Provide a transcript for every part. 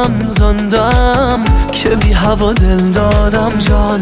زندم که بی هوا دل دادم.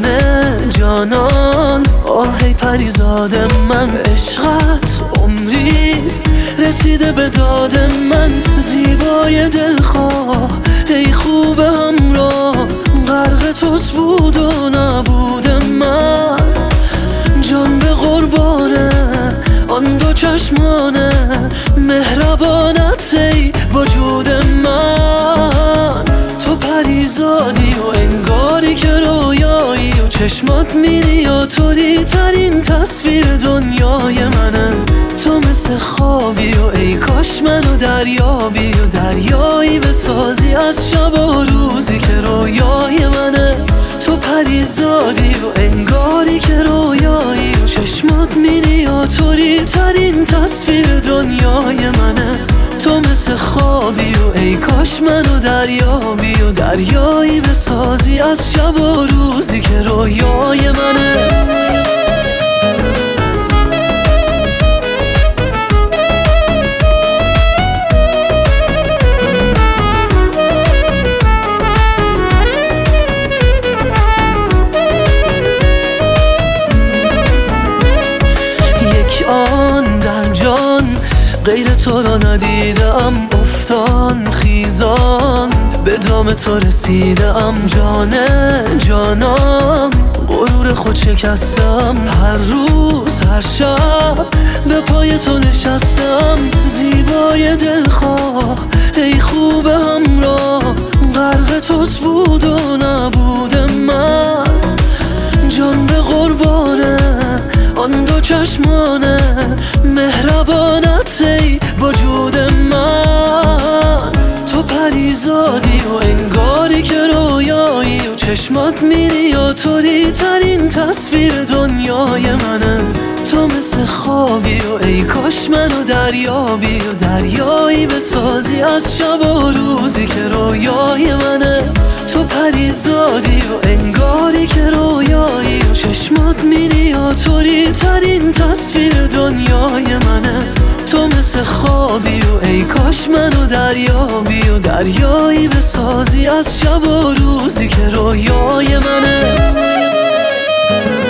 جانان آهی پریزاد من، عشقت عمریست رسیده به داد من. زیبای دلخواه ای خوب همراه، غرق توست بود و نبود من. جان به قربانه آن دو چشمانه، مهربانت ای وجود من. تو پریزادی و انگاری که رویایی و چشمات میری و توری ترین تصویر دنیای منه. تو مثل خوابی و ای کاش منو دریابی و دریایی بسازی از شب و روزی که رویای منه. تو پریزادی و انگاری که رویایی و چشمات میری و توری ترین تصویر دنیای منه. تو مثل خوابی و ای کاش منو دریابی و دریایی بسازی از شب و روزی که رویای منه. آن در جان غیر تو را ندیدم، افتان خیزان به دام تو رسیدم. جانان غرور خود شکستم، هر روز هر شب به پای تو نشستم. زیبای دلخواه ای خوب همراه، غرق توست بود و نبود من. جان به قربانه آن دو چشمانه، مهربانت ای وجود من. تو پریزادی و انگاری که رویایی و چشمات میری و توری ترین تصویر دنیای منه. تو مثل خوابی و ای کاش منو دریابی و دریایی بسازی از شب و روزی که رویای منه. تو پریزادی و انگاری که رویایی و چشمات میری و توری ترین تصویر دنیای منه. تو مثل خوابی و ای کاش منو دریابی و دریایی بسازی از شب و روزی که رویای منه.